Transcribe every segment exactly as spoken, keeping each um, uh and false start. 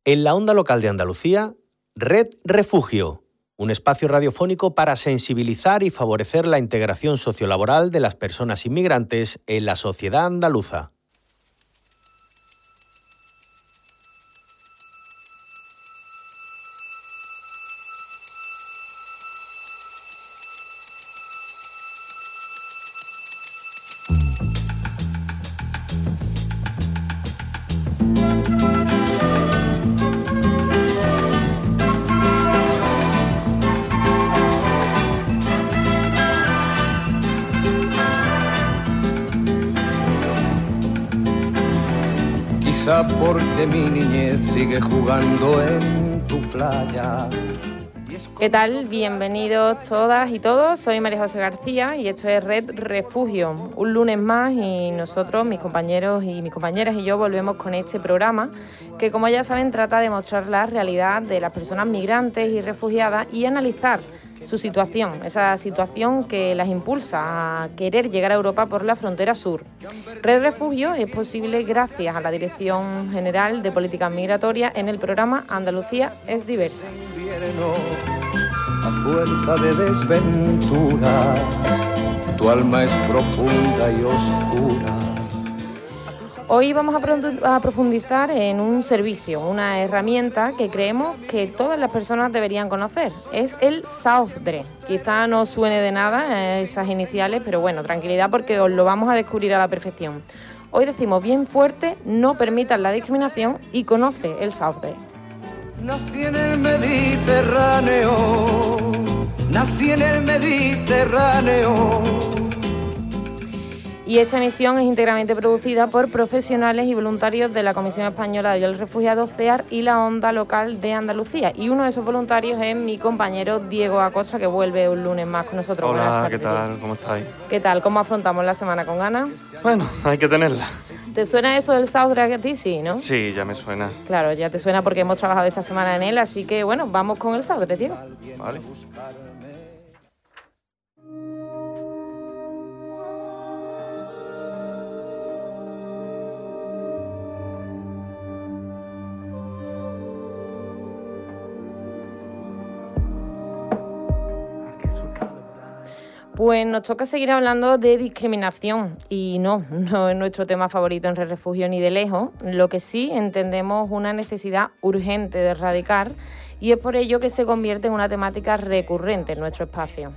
En la onda local de Andalucía, Red Refugio, un espacio radiofónico para sensibilizar y favorecer la integración sociolaboral de las personas inmigrantes en la sociedad andaluza. Porque mi niñez sigue jugando en tu playa. ¿Qué tal? Bienvenidos todas y todos. Soy María José García y esto es Red Refugio. Un lunes más y nosotros, mis compañeros y mis compañeras y yo volvemos con este programa que, como ya saben, trata de mostrar la realidad de las personas migrantes y refugiadas y analizar su situación, esa situación que las impulsa a querer llegar a Europa por la frontera sur. Red Refugio es posible gracias a la Dirección General de Políticas Migratorias en el programa Andalucía es diversa. A fuerza de desventuras, tu alma es profunda y oscura. Hoy vamos a profundizar en un servicio, una herramienta que creemos que todas las personas deberían conocer. Es el SAOFDRE. Quizá no suene de nada esas iniciales, pero bueno, tranquilidad porque os lo vamos a descubrir a la perfección. Hoy decimos bien fuerte, no permitan la discriminación y conoce el SAOFDRE. Nací en el Mediterráneo, nací en el Mediterráneo. Y esta emisión es íntegramente producida por profesionales y voluntarios de la Comisión Española de Ayuda al Refugiado, CEAR y la Onda Local de Andalucía. Y uno de esos voluntarios es mi compañero Diego Acosta, que vuelve un lunes más con nosotros. Hola, ¿qué tal? ¿Cómo estáis? ¿Qué tal? ¿Cómo afrontamos la semana? ¿Con ganas? Bueno, hay que tenerla. ¿Te suena eso del SAOFDRE a ti? Sí, ¿no? Sí, ya me suena. Claro, ya te suena porque hemos trabajado esta semana en él, así que bueno, vamos con el SAOFDRE, Diego. Vale. Pues nos toca seguir hablando de discriminación y no, no es nuestro tema favorito en Red Refugio ni de lejos. Lo que sí entendemos una necesidad urgente de erradicar y es por ello que se convierte en una temática recurrente en nuestro espacio.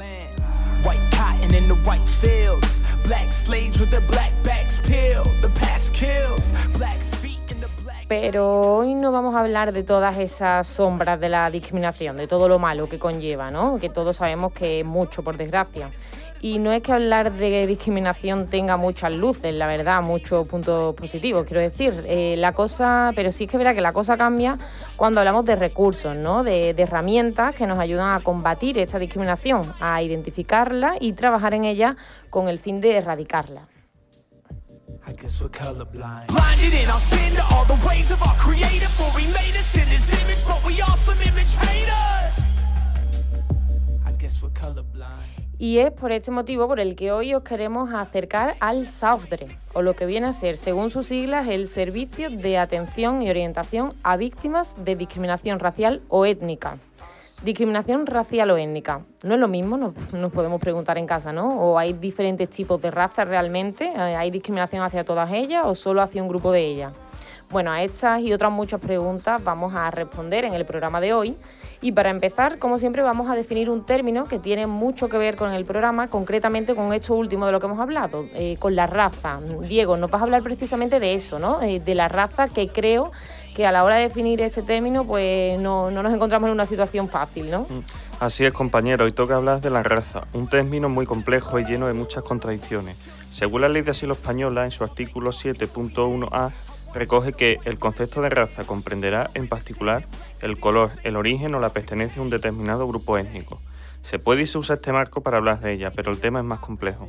Pero hoy no vamos a hablar de todas esas sombras de la discriminación, de todo lo malo que conlleva, ¿no? Que todos sabemos que es mucho, por desgracia. Y no es que hablar de discriminación tenga muchas luces, la verdad, muchos puntos positivos, quiero decir. Eh, la cosa, pero sí es que verá que la cosa cambia cuando hablamos de recursos, ¿no? De, de herramientas que nos ayudan a combatir esta discriminación, a identificarla y trabajar en ella con el fin de erradicarla. I guess we're colorblind. Blinded in our sin to all the ways of our creator, for he made us in his image, but we are some image haters. I guess we're colorblind. Y es por este motivo por el que hoy os queremos acercar al SAOFDRE, o lo que viene a ser, según sus siglas, el Servicio de Atención y Orientación a Víctimas de Discriminación Racial o Étnica. Discriminación racial o étnica. No es lo mismo, nos, nos podemos preguntar en casa, ¿no? ¿O hay diferentes tipos de razas realmente? ¿Hay discriminación hacia todas ellas o solo hacia un grupo de ellas? Bueno, a estas y otras muchas preguntas vamos a responder en el programa de hoy. Y para empezar, como siempre, vamos a definir un término que tiene mucho que ver con el programa, concretamente con esto último de lo que hemos hablado, eh, con la raza. Diego, nos vas a hablar precisamente de eso, ¿no? Eh, de la raza, que creo que a la hora de definir este término pues no, no nos encontramos en una situación fácil, ¿no? Así es, compañero, hoy toca hablar de la raza, un término muy complejo y lleno de muchas contradicciones. Según la Ley de Asilo Española, en su artículo siete punto uno a, recoge que el concepto de raza comprenderá, en particular, el color, el origen o la pertenencia a un determinado grupo étnico. Se puede usar este marco para hablar de ella, pero el tema es más complejo.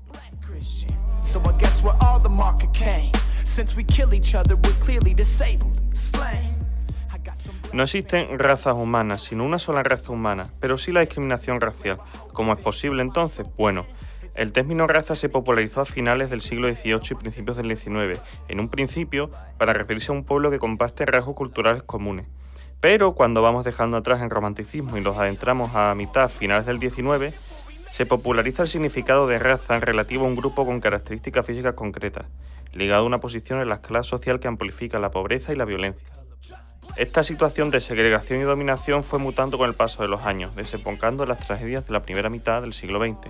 No existen razas humanas, sino una sola raza humana, pero sí la discriminación racial. ¿Cómo es posible entonces? Bueno, El término raza se popularizó a finales del siglo dieciocho y principios del diecinueve, en un principio para referirse a un pueblo que comparte rasgos culturales comunes. Pero cuando vamos dejando atrás el romanticismo y nos adentramos a mitad, finales del diecinueve, se populariza el significado de raza en relativo a un grupo con características físicas concretas, ligado a una posición en la escala social que amplifica la pobreza y la violencia. Esta situación de segregación y dominación fue mutando con el paso de los años, desembocando en las tragedias de la primera mitad del siglo veinte.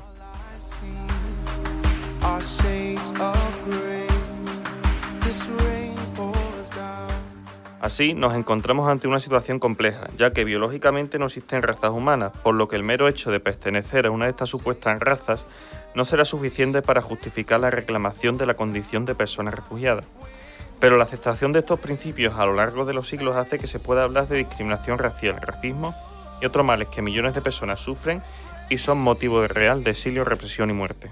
Así, nos encontramos ante una situación compleja, ya que biológicamente no existen razas humanas, por lo que el mero hecho de pertenecer a una de estas supuestas razas no será suficiente para justificar la reclamación de la condición de persona refugiada. Pero la aceptación de estos principios a lo largo de los siglos hace que se pueda hablar de discriminación racial, racismo y otros males que millones de personas sufren y son motivo de real de exilio, represión y muerte.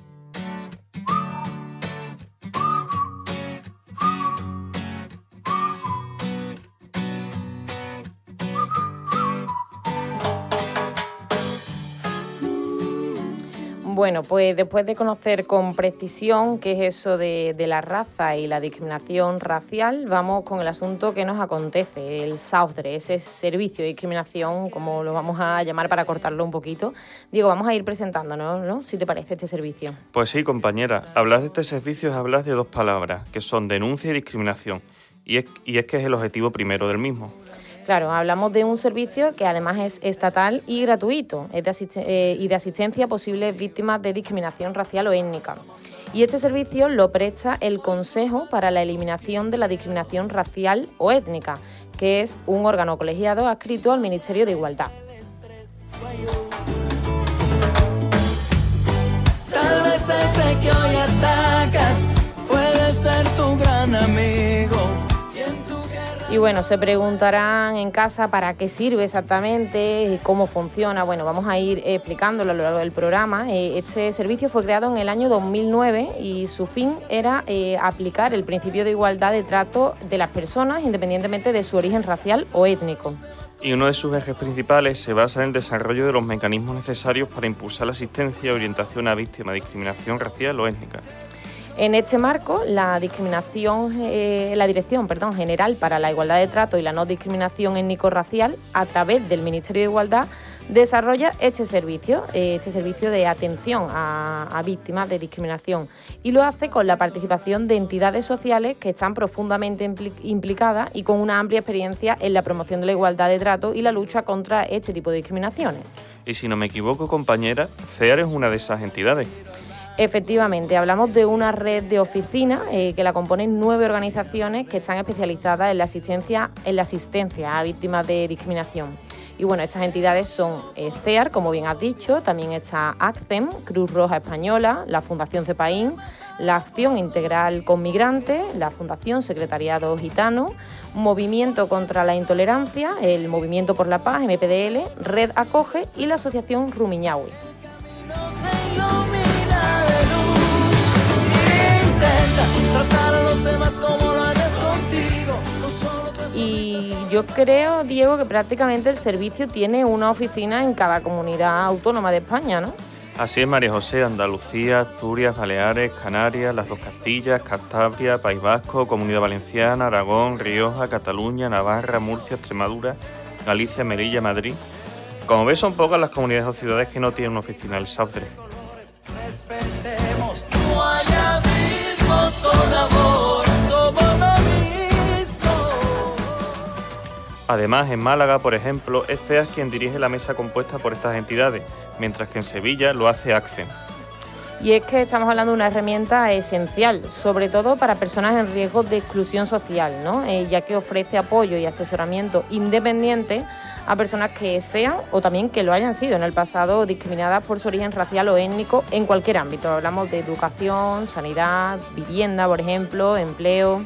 Bueno, pues después de conocer con precisión qué es eso de, de la raza y la discriminación racial, vamos con el asunto que nos acontece, el SAUFDRE, ese servicio de discriminación, como lo vamos a llamar para cortarlo un poquito. Diego, vamos a ir presentándonos, ¿no? Si te parece este servicio. Pues sí, compañera, hablar de este servicio es hablar de dos palabras, que son denuncia y discriminación, y es, y es que es el objetivo primero del mismo. Claro, hablamos de un servicio que además es estatal y gratuito es de asisten- eh, y de asistencia a posibles víctimas de discriminación racial o étnica. Y este servicio lo presta el Consejo para la Eliminación de la Discriminación Racial o Étnica, que es un órgano colegiado adscrito al Ministerio de Igualdad. Tal vez ese que hoy atacas puede ser tu gran amigo. Y bueno, se preguntarán en casa para qué sirve exactamente, cómo funciona. Bueno, vamos a ir explicándolo a lo largo del programa. Este servicio fue creado en el año dos mil nueve y su fin era eh, aplicar el principio de igualdad de trato de las personas independientemente de su origen racial o étnico. Y uno de sus ejes principales se basa en el desarrollo de los mecanismos necesarios para impulsar la asistencia y orientación a víctimas de discriminación racial o étnica. En este marco, la discriminación, eh, la Dirección perdón, General para la Igualdad de Trato y la No Discriminación Étnico-Racial, a través del Ministerio de Igualdad, desarrolla este servicio, eh, este servicio de atención a, a víctimas de discriminación, y lo hace con la participación de entidades sociales que están profundamente impli- implicadas y con una amplia experiencia en la promoción de la igualdad de trato y la lucha contra este tipo de discriminaciones. Y si no me equivoco, compañera, CEAR es una de esas entidades. Efectivamente, hablamos de una red de oficinas eh, que la componen nueve organizaciones que están especializadas en la asistencia, en la asistencia a víctimas de discriminación. Y bueno, estas entidades son eh, CEAR, como bien has dicho, también está ACCEM, Cruz Roja Española, la Fundación CEPAIN, la Acción Integral con Migrantes, la Fundación Secretariado Gitano, Movimiento contra la Intolerancia, el Movimiento por la Paz, M P D L, Red Acoge y la Asociación Rumiñahui. Y yo creo, Diego, que prácticamente el servicio tiene una oficina en cada comunidad autónoma de España, ¿no? Así es, María José, Andalucía, Asturias, Baleares, Canarias, las dos Castillas, Cantabria, País Vasco, Comunidad Valenciana, Aragón, Rioja, Cataluña, Navarra, Murcia, Extremadura, Galicia, Melilla, Madrid. Como ves, son pocas las comunidades o ciudades que no tienen una oficina del SAUFDRE. Respetemos, no hay abismos con amor, somos lo mismo. Además, en Málaga, por ejemplo, es CEAS quien dirige la mesa compuesta por estas entidades, mientras que en Sevilla lo hace ACCEM. Y es que estamos hablando de una herramienta esencial, sobre todo para personas en riesgo de exclusión social, ¿no? Eh, ya que ofrece apoyo y asesoramiento independiente a personas que sean o también que lo hayan sido en el pasado discriminadas por su origen racial o étnico en cualquier ámbito. Hablamos de educación, sanidad, vivienda, por ejemplo, empleo.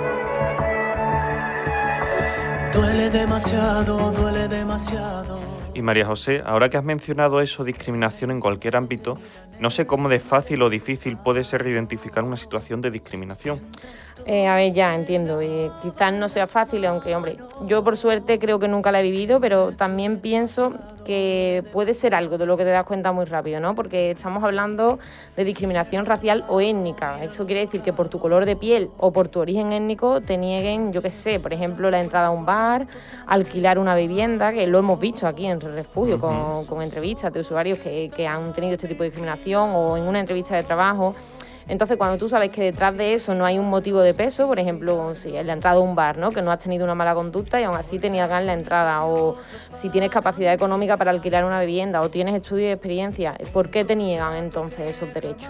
Duele demasiado, duele demasiado. Y María José, ahora que has mencionado eso, discriminación en cualquier ámbito, no sé cómo de fácil o difícil puede ser identificar una situación de discriminación. Eh, a ver, ya entiendo, eh, quizás no sea fácil, aunque, hombre, yo por suerte creo que nunca la he vivido, pero también pienso que puede ser algo de lo que te das cuenta muy rápido, ¿no? Porque estamos hablando de discriminación racial o étnica. Eso quiere decir que por tu color de piel o por tu origen étnico te nieguen, yo qué sé, por ejemplo, la entrada a un bar, alquilar una vivienda, que lo hemos visto aquí en Refugio, uh-huh. con, con entrevistas de usuarios que, que han tenido este tipo de discriminación o en una entrevista de trabajo. Entonces, cuando tú sabes que detrás de eso no hay un motivo de peso, por ejemplo, si en la entrada a un bar, ¿no? Que no has tenido una mala conducta y aún así te niegan la entrada, o si tienes capacidad económica para alquilar una vivienda o tienes estudio y experiencia, ¿por qué te niegan entonces esos derechos?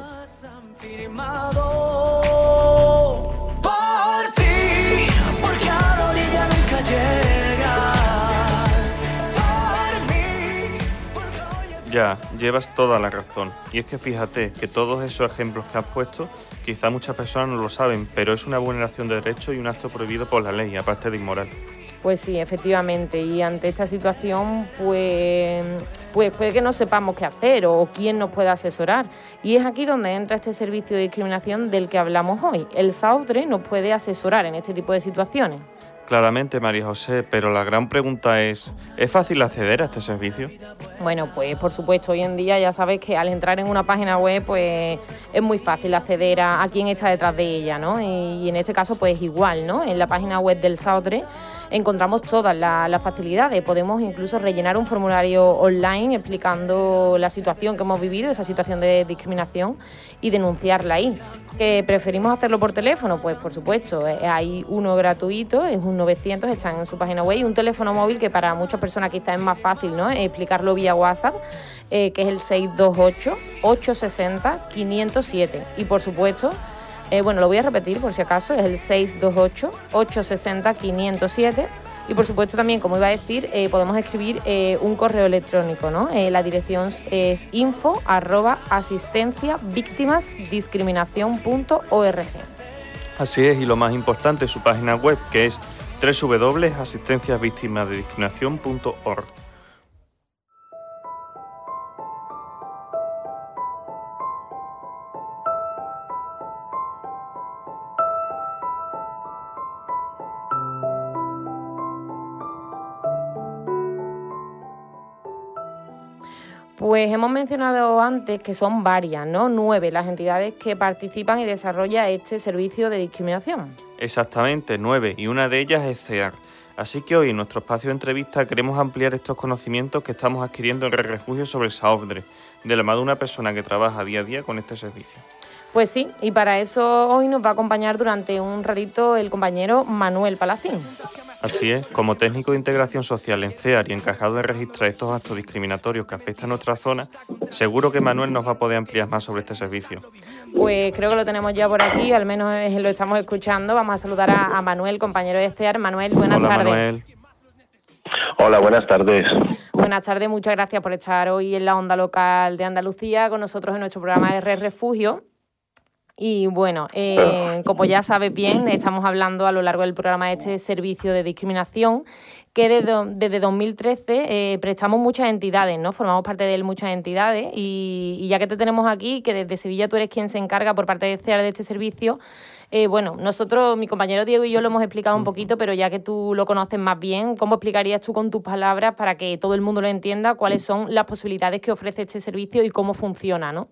Por ti, porque a la orilla nunca llegas. Por mí, porque... Ya, llevas toda la razón. Y es que fíjate que todos esos ejemplos que has puesto, quizá muchas personas no lo saben, pero es una vulneración de derechos y un acto prohibido por la ley, aparte de inmoral. Pues sí, efectivamente, y ante esta situación, pues, pues puede que no sepamos qué hacer o quién nos puede asesorar. Y es aquí donde entra este servicio de discriminación del que hablamos hoy. El SAODRE nos puede asesorar en este tipo de situaciones. Claramente, María José, pero la gran pregunta es, ¿es fácil acceder a este servicio? Bueno, pues por supuesto, hoy en día ya sabes que al entrar en una página web, pues es muy fácil acceder a, a quién está detrás de ella, ¿no? Y, y en este caso, pues igual, ¿no? En la página web del SAODRE encontramos todas las la facilidades. Podemos incluso rellenar un formulario online explicando la situación que hemos vivido, esa situación de discriminación, y denunciarla ahí. ¿Que preferimos hacerlo por teléfono? Pues por supuesto, hay uno gratuito, es un novecientos, están en su página web, y un teléfono móvil que para muchas personas quizás es más fácil, ¿no? Explicarlo vía WhatsApp, eh, que es el seis dos ocho, ocho seis cero, cinco cero siete. Y por supuesto, Eh, bueno, lo voy a repetir por si acaso, es el seis dos ocho, ocho seis cero, cinco cero siete. Y por supuesto también, como iba a decir, eh, podemos escribir eh, un correo electrónico, ¿no? Eh, la dirección es info arroba asistencia víctimas discriminación punto org. Así es, y lo más importante, su página web, que es doble u doble u doble u punto asistencia víctimas de discriminación punto org. Pues hemos mencionado antes que son varias, ¿no? Nueve las entidades que participan y desarrollan este servicio de discriminación. Exactamente, nueve, y una de ellas es CEAR. Así que hoy en nuestro espacio de entrevista queremos ampliar estos conocimientos que estamos adquiriendo en el refugio sobre el SAODRE, de la mano de una persona que trabaja día a día con este servicio. Pues sí, y para eso hoy nos va a acompañar durante un ratito el compañero Manuel Palacín. Así es, como técnico de integración social en CEAR y encargado de registrar estos actos discriminatorios que afectan a nuestra zona, seguro que Manuel nos va a poder ampliar más sobre este servicio. Pues creo que lo tenemos ya por aquí, al menos lo estamos escuchando. Vamos a saludar a, a Manuel, compañero de CEAR. Manuel, buenas Hola, tardes. Manuel. Hola, buenas tardes. Buenas tardes, muchas gracias por estar hoy en la onda local de Andalucía con nosotros en nuestro programa de Red Refugio. Y bueno, eh, como ya sabes bien, estamos hablando a lo largo del programa de este servicio de discriminación que desde, desde dos mil trece eh, prestamos muchas entidades, ¿no? Formamos parte de él muchas entidades y, y ya que te tenemos aquí, que desde Sevilla tú eres quien se encarga por parte de CEAR de este servicio, eh, bueno, nosotros, mi compañero Diego y yo lo hemos explicado un poquito, pero ya que tú lo conoces más bien, ¿cómo explicarías tú con tus palabras para que todo el mundo lo entienda cuáles son las posibilidades que ofrece este servicio y cómo funciona, ¿no?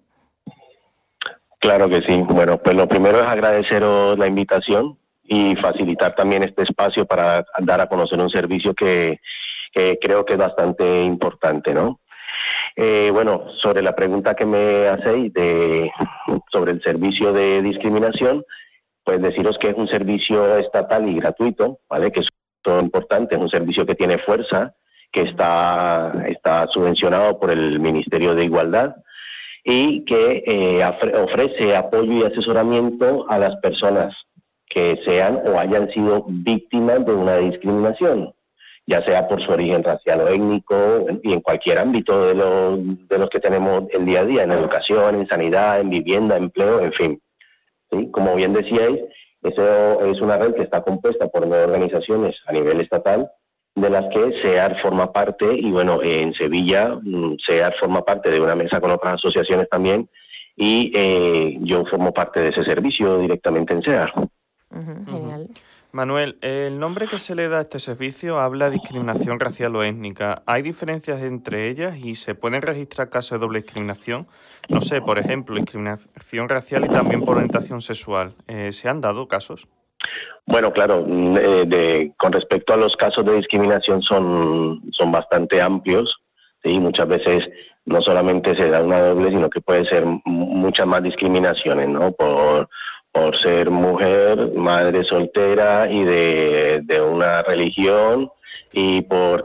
Claro que sí. Bueno, pues lo primero es agradeceros la invitación y facilitar también este espacio para dar a conocer un servicio que, que creo que es bastante importante, ¿no? Eh, bueno, sobre la pregunta que me hacéis de, sobre el servicio de discriminación, pues deciros que es un servicio estatal y gratuito, ¿vale? Que es todo importante, es un servicio que tiene fuerza, que está, está subvencionado por el Ministerio de Igualdad, y que eh, ofrece apoyo y asesoramiento a las personas que sean o hayan sido víctimas de una discriminación, ya sea por su origen racial o étnico, y en cualquier ámbito de los, de los que tenemos el día a día, en educación, en sanidad, en vivienda, empleo, en fin. ¿Sí? Como bien decíais, eso es una red que está compuesta por nueve organizaciones a nivel estatal de las que SEAR forma parte, y bueno, en Sevilla SEAR forma parte de una mesa con otras asociaciones también, y eh, yo formo parte de ese servicio directamente en SEAR. Uh-huh, genial. Uh-huh. Manuel, el nombre que se le da a este servicio habla de discriminación racial o étnica. ¿Hay diferencias entre ellas y se pueden registrar casos de doble discriminación? No sé, por ejemplo, discriminación racial y también por orientación sexual. Eh, ¿Se han dado casos? Bueno, claro, eh, de, con respecto a los casos de discriminación son, son bastante amplios, ¿sí? Muchas veces no solamente se da una doble, sino que puede ser muchas más discriminaciones, ¿no? Por, por ser mujer, madre soltera y de, de una religión, y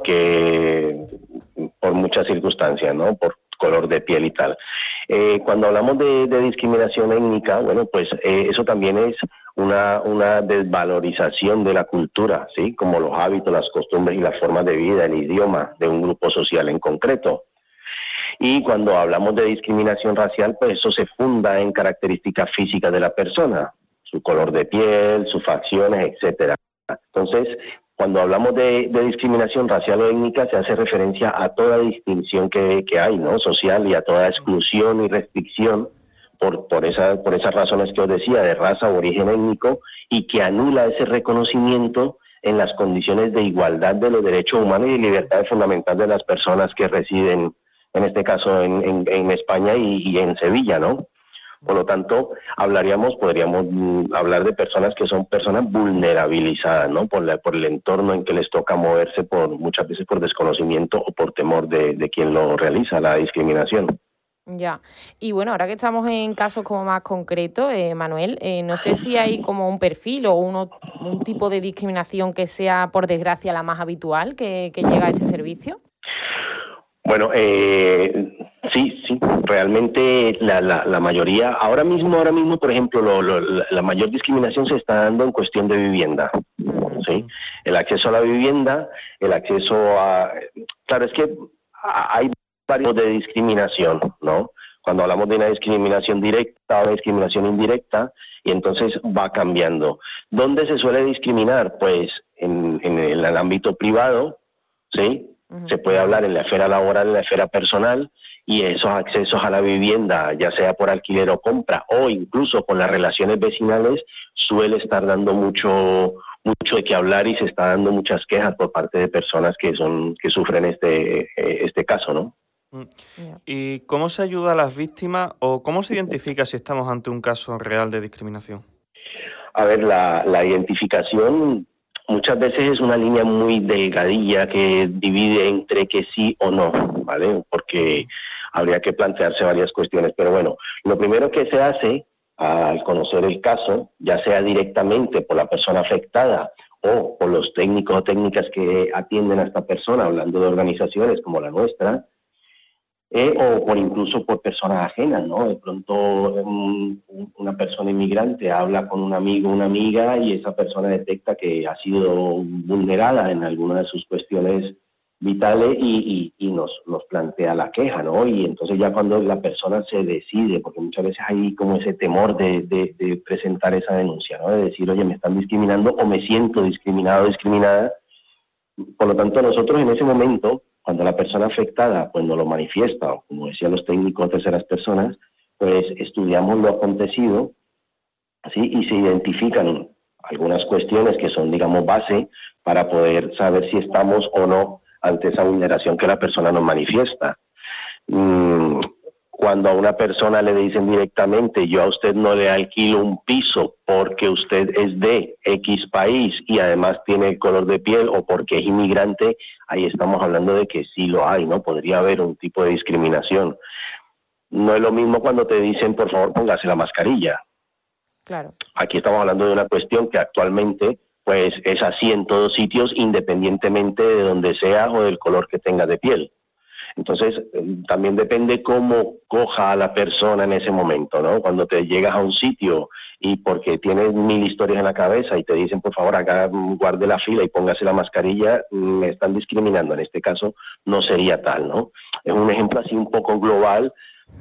porque por muchas circunstancias, ¿no? Por color de piel y tal. Eh, cuando hablamos de, de discriminación étnica, bueno, pues eh, eso también es una, una desvalorización de la cultura, ¿sí? Como los hábitos, las costumbres y las formas de vida, el idioma de un grupo social en concreto. Y cuando hablamos de discriminación racial, pues eso se funda en características físicas de la persona, su color de piel, sus facciones, etcétera. Entonces, cuando hablamos de, de discriminación racial o étnica, se hace referencia a toda distinción que, que hay, ¿no? Social, y a toda exclusión y restricción por, por, esa, por esas razones que os decía, de raza o origen étnico, y que anula ese reconocimiento en las condiciones de igualdad de los derechos humanos y libertades fundamentales de las personas que residen, en este caso en, en, en España y, y en Sevilla, ¿no? Por lo tanto, hablaríamos, podríamos mm, hablar de personas que son personas vulnerabilizadas, ¿no? Por, la, por el entorno en que les toca moverse, por muchas veces por desconocimiento o por temor de, de quien lo realiza, la discriminación. Ya, y bueno, ahora que estamos en casos como más concretos, eh, Manuel, eh, no sé si hay como un perfil o uno, un tipo de discriminación que sea, por desgracia, la más habitual que, que llega a este servicio. Bueno, eh, sí, sí, realmente la, la, la mayoría, ahora mismo, ahora mismo, por ejemplo, lo, lo, la mayor discriminación se está dando en cuestión de vivienda, ¿sí? El acceso a la vivienda, el acceso a... Claro, es que hay varios de discriminación, ¿no? Cuando hablamos de una discriminación directa o una discriminación indirecta, y entonces va cambiando. ¿Dónde se suele discriminar? Pues en, en el, el ámbito privado, ¿sí? Se puede hablar en la esfera laboral, en la esfera personal, y esos accesos a la vivienda, ya sea por alquiler o compra, o incluso con las relaciones vecinales, suele estar dando mucho mucho de qué hablar, y se está dando muchas quejas por parte de personas que son que sufren este este caso, ¿no? ¿Y cómo se ayuda a las víctimas o cómo se identifica si estamos ante un caso real de discriminación? A ver, la, la identificación muchas veces es una línea muy delgadilla que divide entre que sí o no, ¿vale? Porque habría que plantearse varias cuestiones. Pero bueno, lo primero que se hace al conocer el caso, ya sea directamente por la persona afectada o por los técnicos o técnicas que atienden a esta persona, hablando de organizaciones como la nuestra, Eh, o por incluso por personas ajenas, ¿no? De pronto um, una persona inmigrante habla con un amigo o una amiga y esa persona detecta que ha sido vulnerada en alguna de sus cuestiones vitales y, y, y nos, nos plantea la queja, ¿no? Y entonces ya cuando la persona se decide, porque muchas veces hay como ese temor de, de, de presentar esa denuncia, ¿no? De decir, oye, me están discriminando o me siento discriminado o discriminada. Por lo tanto, nosotros en ese momento, cuando la persona afectada pues nos lo manifiesta, o como decían los técnicos, terceras personas, pues estudiamos lo acontecido, ¿sí? Y se identifican algunas cuestiones que son, digamos, base para poder saber si estamos o no ante esa vulneración que la persona nos manifiesta. Mm, cuando a una persona le dicen directamente, yo a usted no le alquilo un piso porque usted es de X país y además tiene el color de piel o porque es inmigrante, ahí estamos hablando de que sí lo hay, ¿no? Podría haber un tipo de discriminación. No es lo mismo cuando te dicen, por favor, póngase la mascarilla. Claro. Aquí estamos hablando de una cuestión que actualmente pues es así en todos sitios, independientemente de donde sea o del color que tenga de piel. Entonces, también depende cómo coja a la persona en ese momento, ¿no? Cuando te llegas a un sitio y porque tienes mil historias en la cabeza y te dicen, por favor, acá guarde la fila y póngase la mascarilla, me están discriminando. En este caso, no sería tal, ¿no? Es un ejemplo así un poco global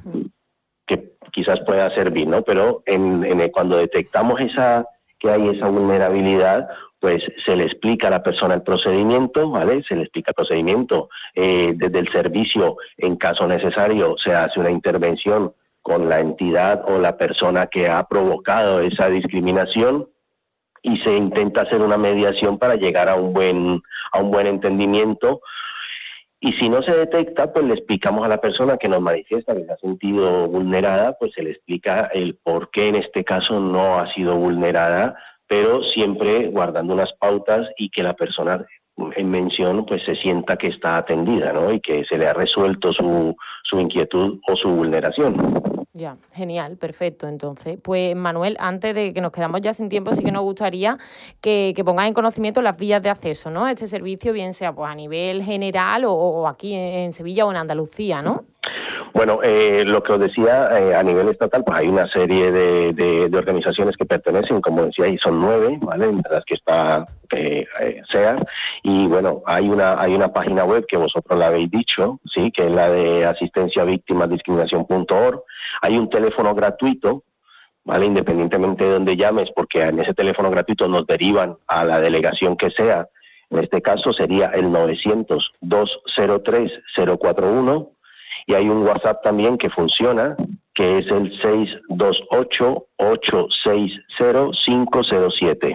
que quizás pueda servir, ¿no? Pero en, en el, cuando detectamos esa que hay esa vulnerabilidad, pues se le explica a la persona el procedimiento, ¿vale? Se le explica el procedimiento. Eh, desde el servicio, en caso necesario, se hace una intervención con la entidad o la persona que ha provocado esa discriminación y se intenta hacer una mediación para llegar a un buen, a un buen entendimiento. Y si no se detecta, pues le explicamos a la persona que nos manifiesta que se ha sentido vulnerada, pues se le explica el por qué en este caso no ha sido vulnerada, pero siempre guardando unas pautas y que la persona en mención pues se sienta que está atendida, ¿no? Y que se le ha resuelto su, su inquietud o su vulneración. Ya, genial, perfecto. Entonces, pues Manuel, antes de que nos quedamos ya sin tiempo, sí que nos gustaría que, que pongas en conocimiento las vías de acceso, ¿no? A este servicio, bien sea pues a nivel general o, o aquí en Sevilla o en Andalucía, ¿no? Bueno, eh, lo que os decía, eh, a nivel estatal, pues hay una serie de, de, de organizaciones que pertenecen, como decía, y son nueve, ¿vale? Entre las que está eh, eh, S E A R, y bueno, hay una hay una página web que vosotros la habéis dicho, sí, que es la de asistencia víctimas discriminación punto org. Hay un teléfono gratuito, ¿vale? Independientemente de donde llames, porque en ese teléfono gratuito nos derivan a la delegación que sea. En este caso sería el novecientos, dos cero tres, cero cuatro uno. Y hay un WhatsApp también que funciona, que es el seis dos ocho, ocho seis cero, cinco cero siete.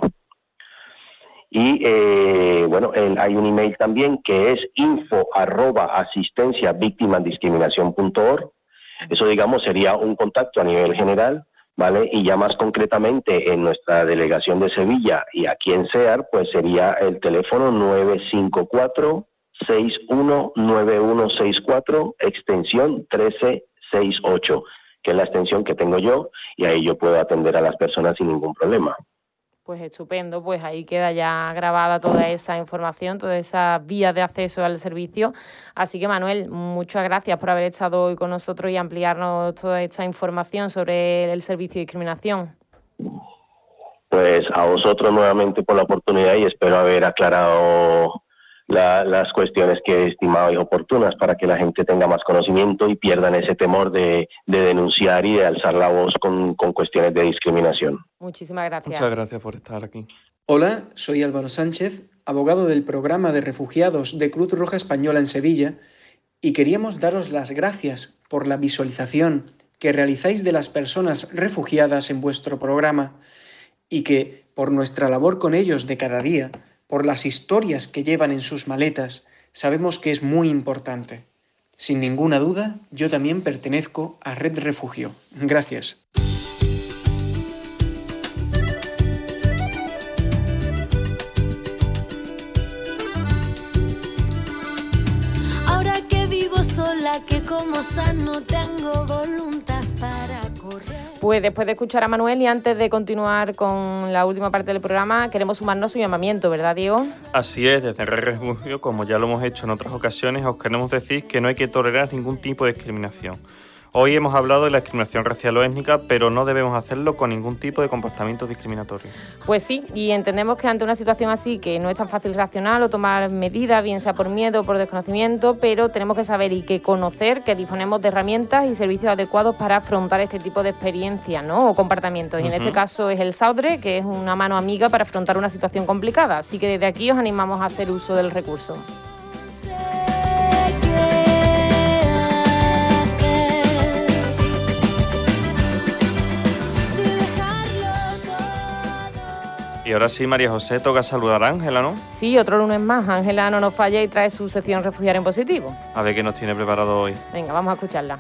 Y eh, bueno, el, hay un email también que es info arroba asistencia víctimas discriminación punto org. Eso, digamos, sería un contacto a nivel general, ¿vale? Y ya más concretamente en nuestra delegación de Sevilla y aquí en S E A R, pues sería el teléfono nueve cinco cuatro, seis uno nueve uno seis cuatro, extensión trece sesenta y ocho, que es la extensión que tengo yo, y ahí yo puedo atender a las personas sin ningún problema. Pues estupendo, pues ahí queda ya grabada toda esa información, toda esa vía de acceso al servicio. Así que, Manuel, muchas gracias por haber estado hoy con nosotros y ampliarnos toda esta información sobre el servicio de discriminación. Pues a vosotros nuevamente por la oportunidad y espero haber aclarado La, las cuestiones que he estimado y oportunas para que la gente tenga más conocimiento y pierdan ese temor de, de denunciar y de alzar la voz con, con cuestiones de discriminación. Muchísimas gracias. Muchas gracias por estar aquí. Hola, soy Álvaro Sánchez, abogado del programa de refugiados de Cruz Roja Española en Sevilla, y queríamos daros las gracias por la visualización que realizáis de las personas refugiadas en vuestro programa y que, por nuestra labor con ellos de cada día, por las historias que llevan en sus maletas, sabemos que es muy importante. Sin ninguna duda, yo también pertenezco a Red Refugio. Gracias. Ahora que vivo sola, que como sano tengo voluntad para correr. Pues después de escuchar a Manuel y antes de continuar con la última parte del programa, queremos sumarnos su llamamiento, ¿verdad, Diego? Así es, desde Red Refugio, como ya lo hemos hecho en otras ocasiones, os queremos decir que no hay que tolerar ningún tipo de discriminación. Hoy hemos hablado de la discriminación racial o étnica, pero no debemos hacerlo con ningún tipo de comportamiento discriminatorio. Pues sí, y entendemos que ante una situación así, que no es tan fácil reaccionar o tomar medidas, bien sea por miedo o por desconocimiento, pero tenemos que saber y que conocer que disponemos de herramientas y servicios adecuados para afrontar este tipo de experiencias, ¿no? O comportamientos. Y uh-huh. en este caso es el SAUDRE, que es una mano amiga para afrontar una situación complicada. Así que desde aquí os animamos a hacer uso del recurso. Y ahora sí, María José, toca saludar a Ángela, ¿no? Sí, otro lunes más. Ángela no nos falla y trae su sección Refugiar en Positivo. A ver qué nos tiene preparado hoy. Venga, vamos a escucharla.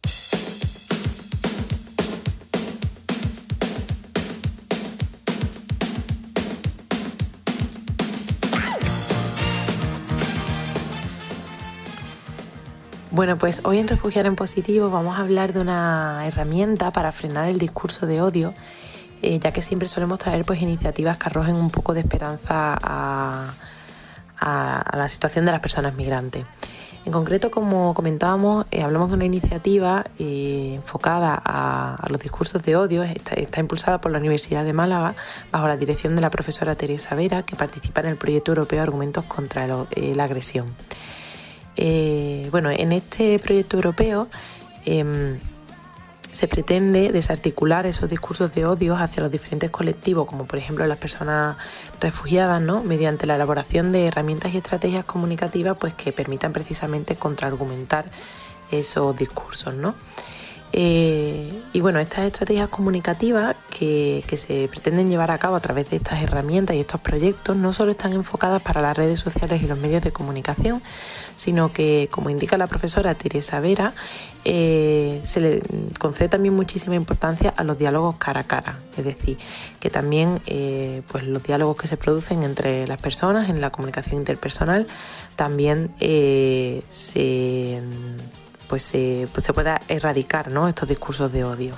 Bueno, pues hoy en Refugiar en Positivo vamos a hablar de una herramienta para frenar el discurso de odio, Eh, ya que siempre solemos traer pues iniciativas que arrojen un poco de esperanza a, a, a la situación de las personas migrantes. En concreto, como comentábamos, eh, hablamos de una iniciativa eh, enfocada a, a los discursos de odio. Está, está impulsada por la Universidad de Málaga bajo la dirección de la profesora Teresa Vera, que participa en el proyecto europeo Argumentos contra el, eh, la agresión. Eh, bueno, en este proyecto europeo eh, se pretende desarticular esos discursos de odio hacia los diferentes colectivos, como por ejemplo las personas refugiadas, ¿no? Mediante la elaboración de herramientas y estrategias comunicativas pues, que permitan precisamente contraargumentar esos discursos, ¿no? Eh, y bueno, estas estrategias comunicativas que, que se pretenden llevar a cabo a través de estas herramientas y estos proyectos no solo están enfocadas para las redes sociales y los medios de comunicación, sino que, como indica la profesora Teresa Vera, eh, se le concede también muchísima importancia a los diálogos cara a cara, es decir, que también eh, pues los diálogos que se producen entre las personas en la comunicación interpersonal también eh, se... pues se, pues se pueda erradicar, ¿no?, estos discursos de odio.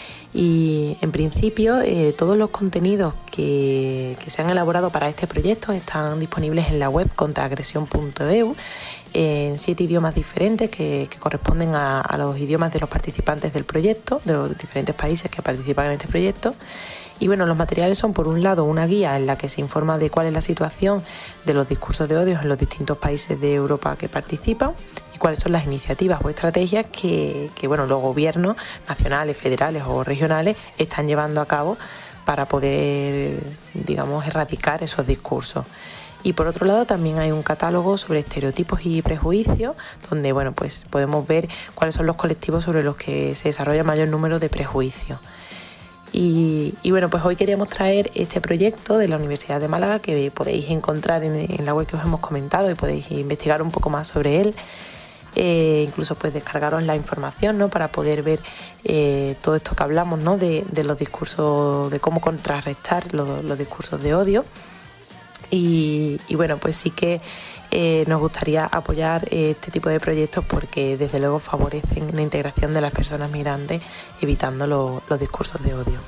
Y en principio eh, todos los contenidos que, que se han elaborado para este proyecto están disponibles en la web contraagresión punto e u en siete idiomas diferentes que, que corresponden a, a los idiomas de los participantes del proyecto, de los diferentes países que participan en este proyecto. Y bueno, los materiales son por un lado una guía en la que se informa de cuál es la situación de los discursos de odio en los distintos países de Europa que participan y cuáles son las iniciativas o estrategias que, que bueno, los gobiernos nacionales, federales o regionales están llevando a cabo para poder, digamos, erradicar esos discursos. Y por otro lado también hay un catálogo sobre estereotipos y prejuicios, donde bueno, pues podemos ver cuáles son los colectivos sobre los que se desarrolla mayor número de prejuicios. Y, y bueno, pues hoy queríamos traer este proyecto de la Universidad de Málaga que podéis encontrar en, en la web que os hemos comentado y podéis investigar un poco más sobre él. Eh, incluso pues descargaros la información, ¿no?, para poder ver eh, todo esto que hablamos, ¿no?, de, de los discursos, de cómo contrarrestar los, los discursos de odio. Y, y bueno, pues sí que eh, nos gustaría apoyar eh, este tipo de proyectos porque desde luego favorecen la integración de las personas migrantes, evitando lo, los discursos de odio.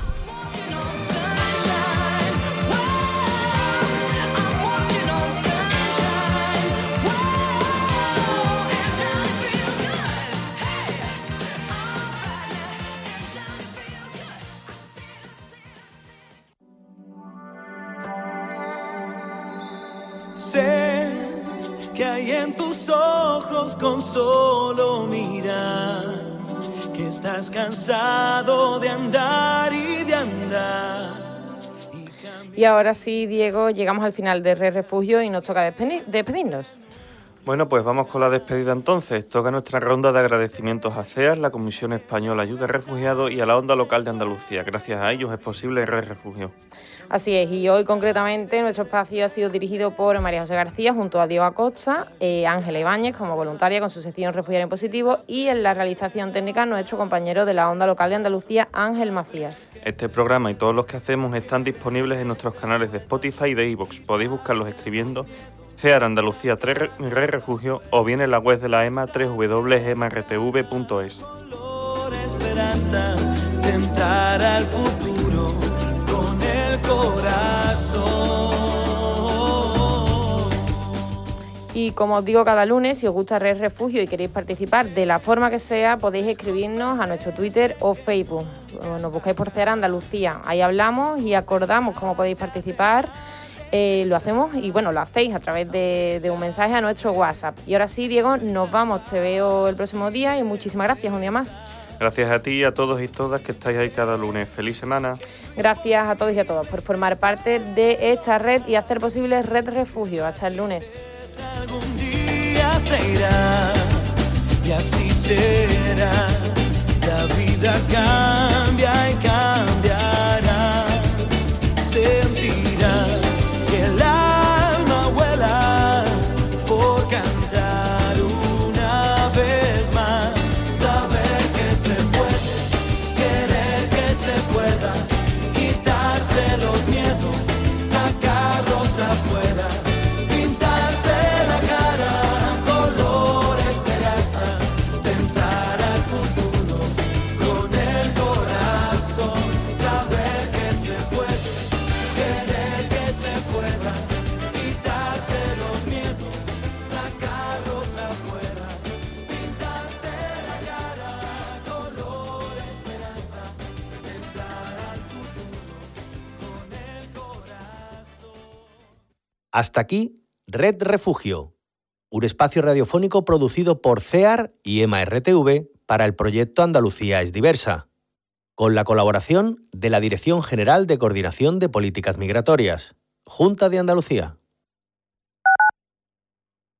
Sé que hay en tus ojos con solo mirar que estás cansado de andar y de andar. Y ahora sí, Diego, llegamos al final de Red Refugio y nos toca despedirnos. Bueno, pues vamos con la despedida entonces. Toca nuestra ronda de agradecimientos a C E A S, la Comisión Española Ayuda a Refugiados y a la Onda Local de Andalucía. Gracias a ellos es posible Red Refugio. Así es, y hoy concretamente nuestro espacio ha sido dirigido por María José García junto a Diego Acosta, eh, Ángela Ibáñez como voluntaria con su sección Refugiar en Positivo y en la realización técnica nuestro compañero de la Onda Local de Andalucía, Ángel Macías. Este programa y todos los que hacemos están disponibles en nuestros canales de Spotify y de iVoox. Podéis buscarlos escribiendo C E A R Andalucía tres Red Refugio o bien en la web de la E M A doble u doble u doble u punto e m a r t v punto es. Tentar al futuro con el corazón. Y como os digo cada lunes, si os gusta Red Refugio y queréis participar de la forma que sea, podéis escribirnos a nuestro Twitter o Facebook. Nos buscáis por C E A R Andalucía. Ahí hablamos y acordamos cómo podéis participar. Eh, lo hacemos y bueno, lo hacéis a través de, de un mensaje a nuestro WhatsApp. Y ahora sí, Diego, nos vamos. Te veo el próximo día y muchísimas gracias un día más. Gracias a ti y a todos y todas que estáis ahí cada lunes. ¡Feliz semana! Gracias a todos y a todas por formar parte de esta red y hacer posible Red Refugio. Hasta el lunes. Algún día se irá y así será. La vida cambia y cambiará. Sentirás que el alma vuela por cantar una vez más. Saber que se puede, querer que se pueda, quitarse los miedos, sacarlos afuera, pintarse la cara, color esperanza, tentar al futuro con el corazón. Saber que se puede, querer que se pueda, quitarse los miedos, sacarlos afuera, pintarse la cara, color esperanza, tentar al futuro con el corazón. Hasta aquí, Red Refugio, un espacio radiofónico producido por C E A R y E M A R T V para el proyecto Andalucía es diversa, con la colaboración de la Dirección General de Coordinación de Políticas Migratorias, Junta de Andalucía.